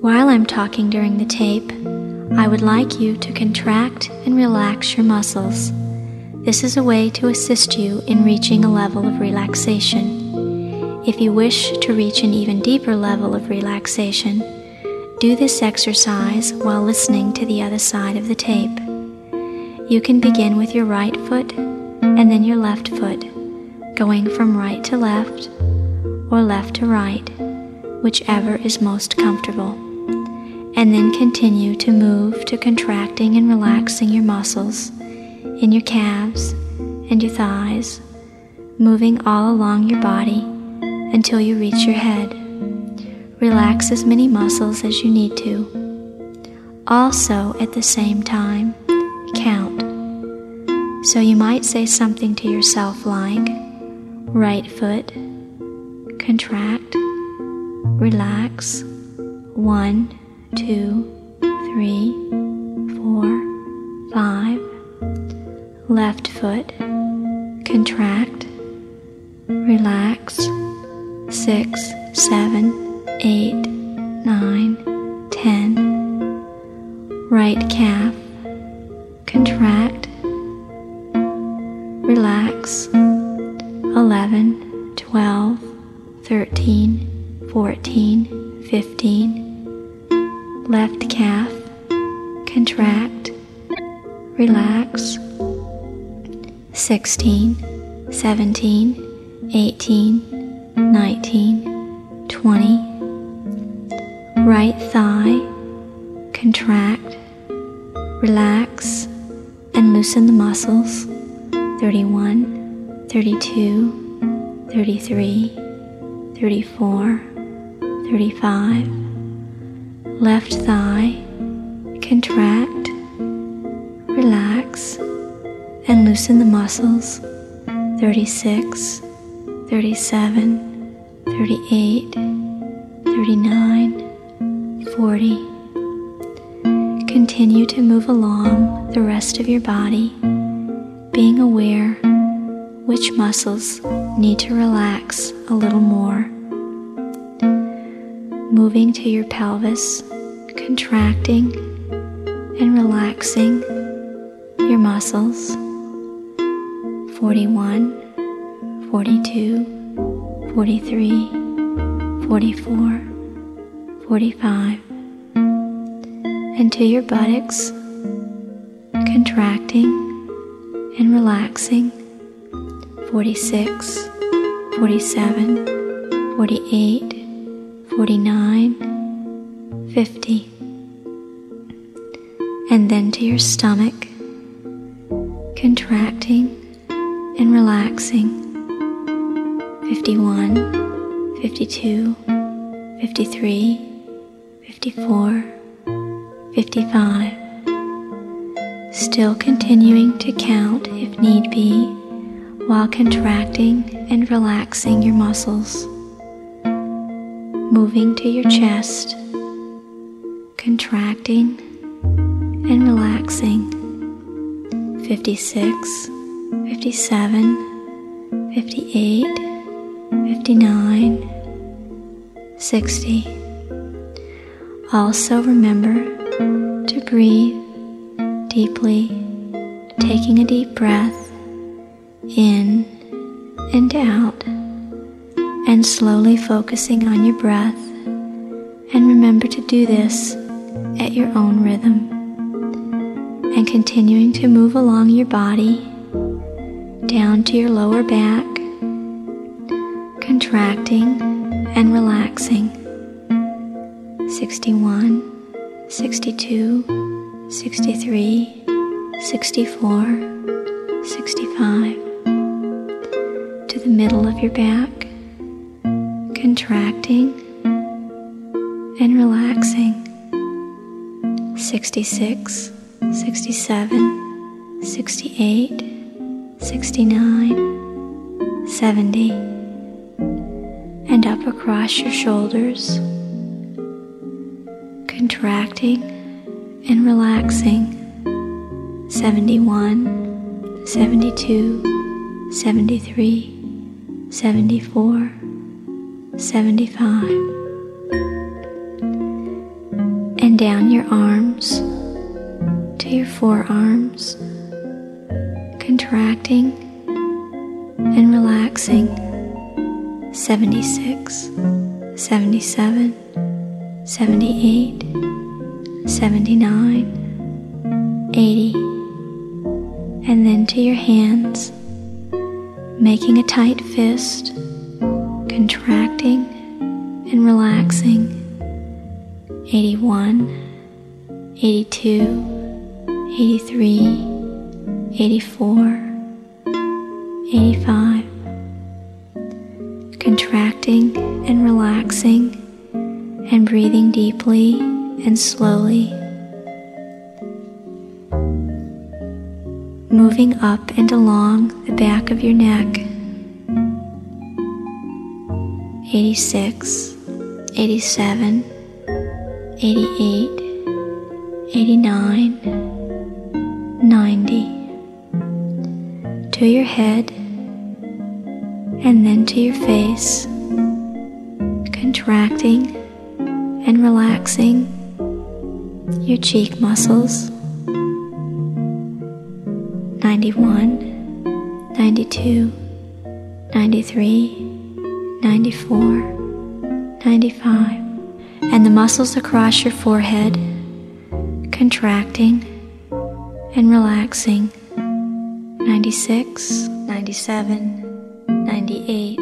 While I'm talking during the tape, I would like you to contract and relax your muscles. This is a way to assist you in reaching a level of relaxation. If you wish to reach an even deeper level of relaxation, do this exercise while listening to the other side of the tape. You can begin with your right foot and then your left foot, going from right to left or left to right, whichever is most comfortable. And then continue to move to contracting and relaxing your muscles in your calves and your thighs, moving all along your body until you reach your head. Relax as many muscles as you need to. Also, at the same time, count. So you might say something to yourself like, right foot, contract, relax, 1, 2, 3, 4, 5. Left foot, contract, relax, 6, 7, 8, 9, 10. Right calf, contract, relax, 11, 12, 13, 14, 15. Left calf, contract, relax, 16, 17, 18, 19, 20. Right thigh, contract, relax, and loosen the muscles, 31, 32, 33, 34, 35. Left thigh, contract, relax, and loosen the muscles, 36, 37, 38, 39, 40. Continue to move along the rest of your body, being aware which muscles need to relax a little more. Moving to your pelvis, contracting and relaxing your muscles, 41, 42, 43, 44, 45. And to your buttocks, contracting and relaxing, 46, 47, 48, 49, 50. And then to your stomach, contracting and relaxing, 51, 52, 53, 54, 55. Still continuing to count if need be, while contracting and relaxing your muscles. Moving to your chest, contracting and relaxing, 56, 57, 58, 59, 60. Also remember to breathe deeply, taking a deep breath in and out, and slowly focusing on your breath. And remember to do this at your own rhythm. And continuing to move along your body, down to your lower back, contracting and relaxing, 61, 62, 63, 64, 65. To the middle of your back, contracting and relaxing, 66, 67, 68, 69, 70. And up across your shoulders, contracting and relaxing, 71, 72, 73, 74, 75. and down your arms to your forearms, contracting and relaxing. 76, 77, 78, 79, 80, and then to your hands, making a tight fist, contracting and relaxing. 81, 82, 83, 84, 85, contracting and relaxing and breathing deeply and slowly, moving up and along the back of your neck. 86, 87, 88, 89, 90, to your head and then to your face, contracting and relaxing your cheek muscles. 91, 92, 93, 94, 95, and the muscles across your forehead, contracting and relaxing. 96, 97, 98,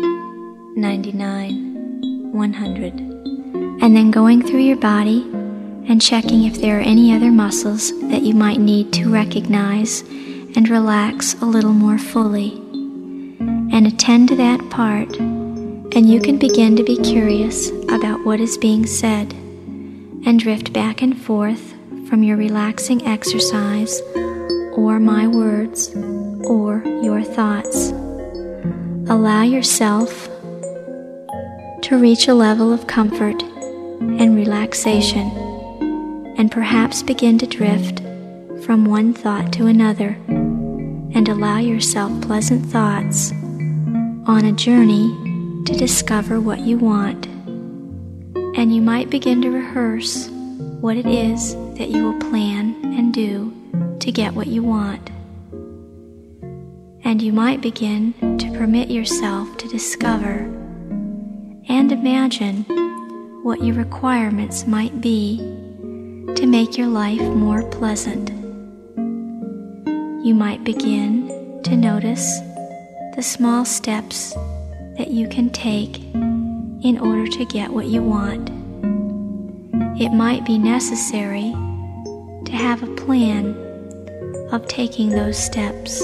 99, 100. And then going through your body and checking if there are any other muscles that you might need to recognize and relax a little more fully. And attend to that part, and you can begin to be curious about what is being said and drift back and forth from your relaxing exercise or my words or your thoughts. Allow yourself to reach a level of comfort and relaxation, and perhaps begin to drift from one thought to another, and allow yourself pleasant thoughts on a journey to discover what you want. And you might begin to rehearse what it is that you will plan and do to get what you want. And you might begin to permit yourself to discover and imagine what your requirements might be to make your life more pleasant. You might begin to notice the small steps that you can take in order to get what you want. It might be necessary to have a plan of taking those steps.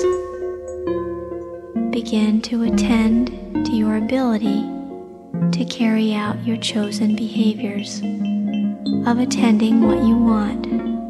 Begin to attend to your ability to carry out your chosen behaviors of attending what you want.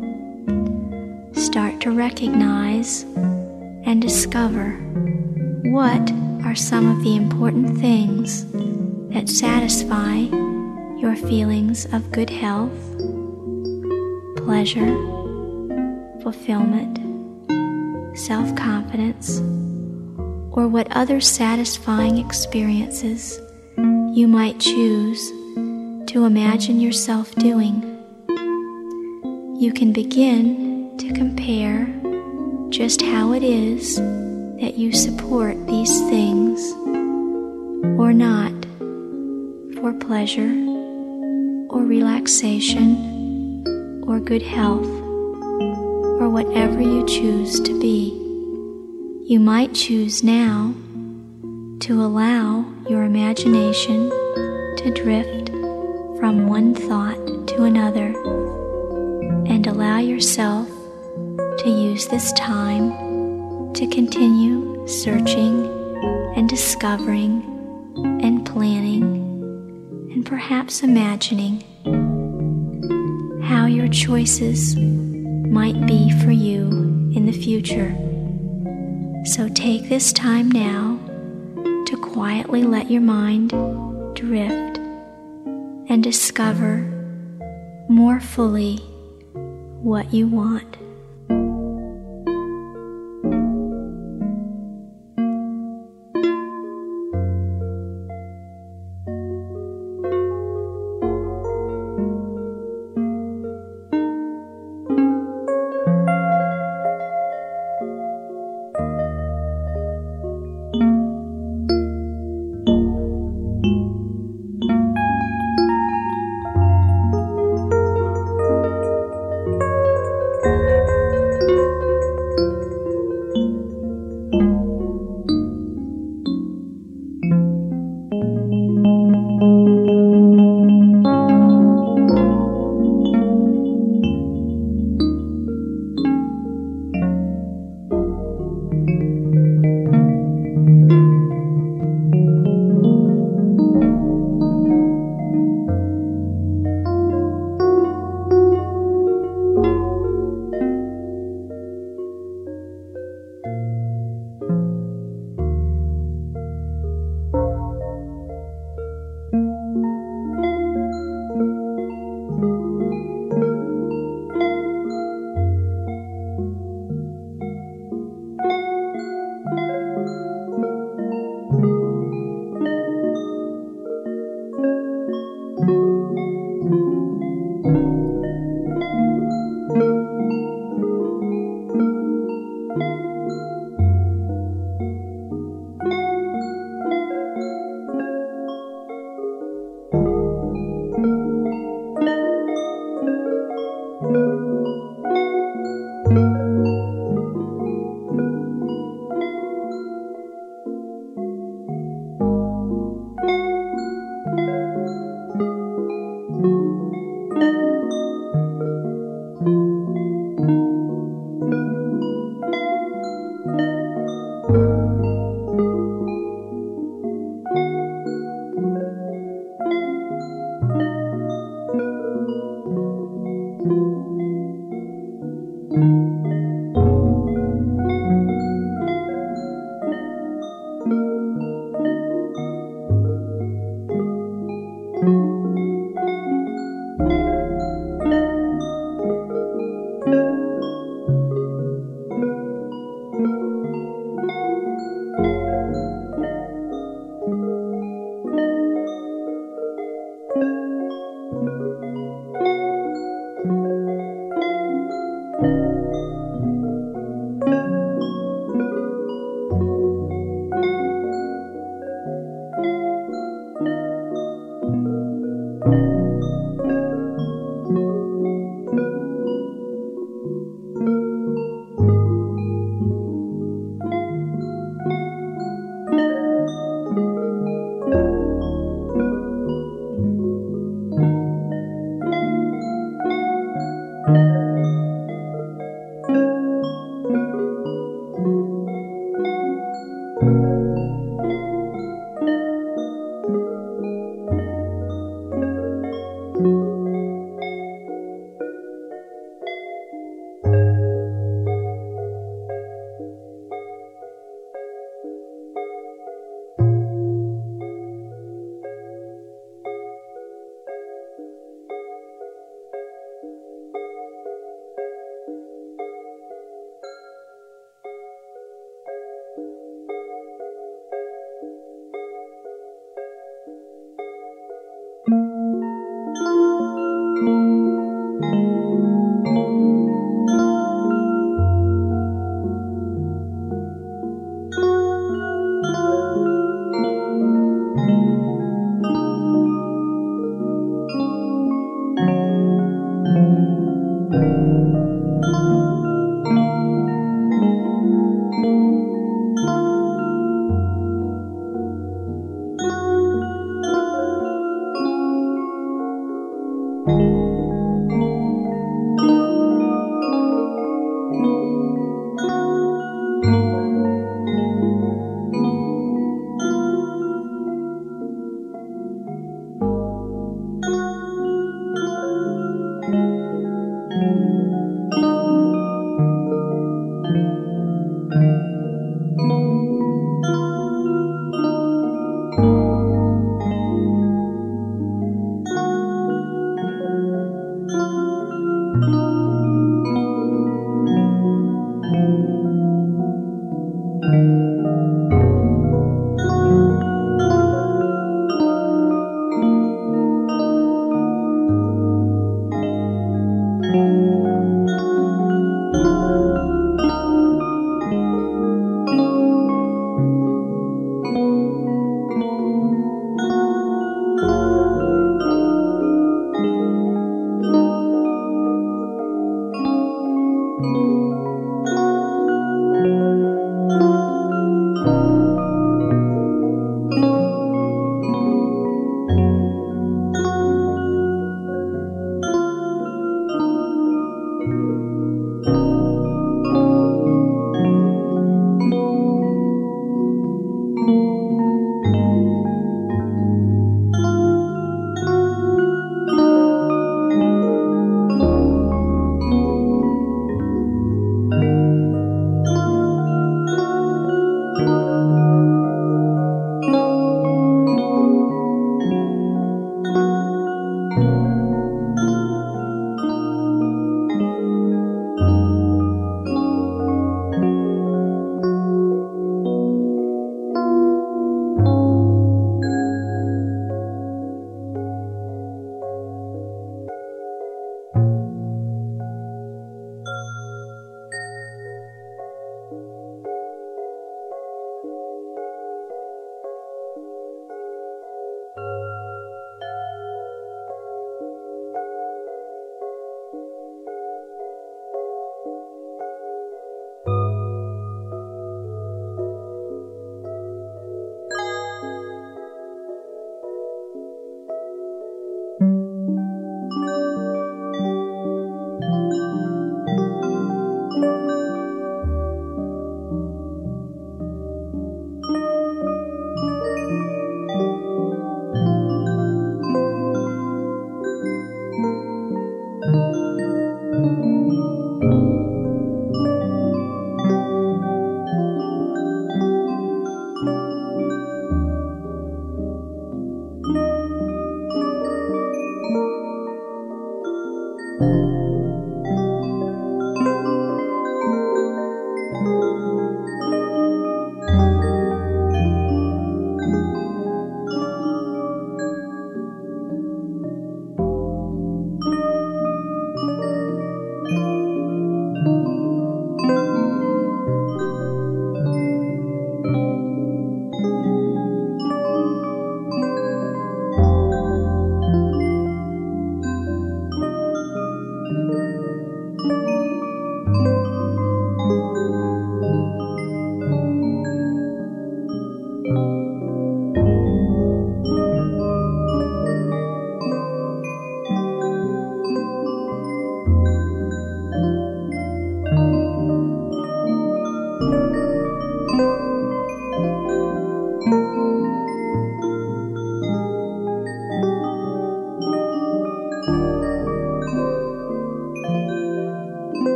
Start to recognize and discover what are some of the important things that satisfy your feelings of good health, pleasure, fulfillment, self-confidence, or what other satisfying experiences you might choose to imagine yourself doing. You can begin to compare just how it is that you support these things or not, for pleasure or relaxation or good health, or whatever you choose to be. You might choose now to allow your imagination to drift from one thought to another, and allow yourself to use this time to continue searching and discovering and planning and perhaps imagining how your choices might be for you in the future. So take this time now to quietly let your mind drift and discover more fully what you want.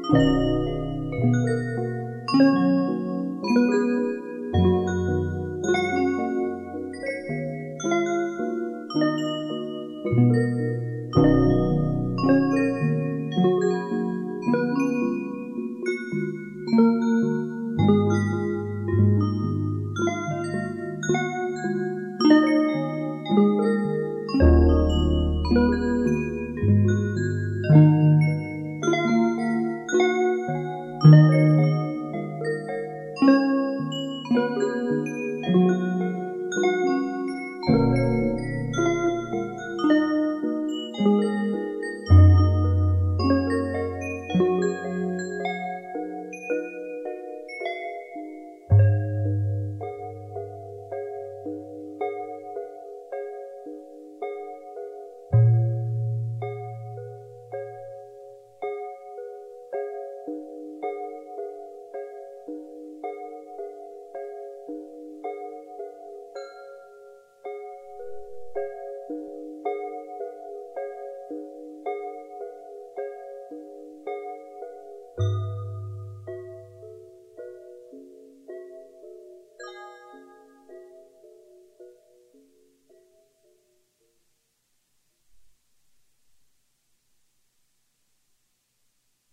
you.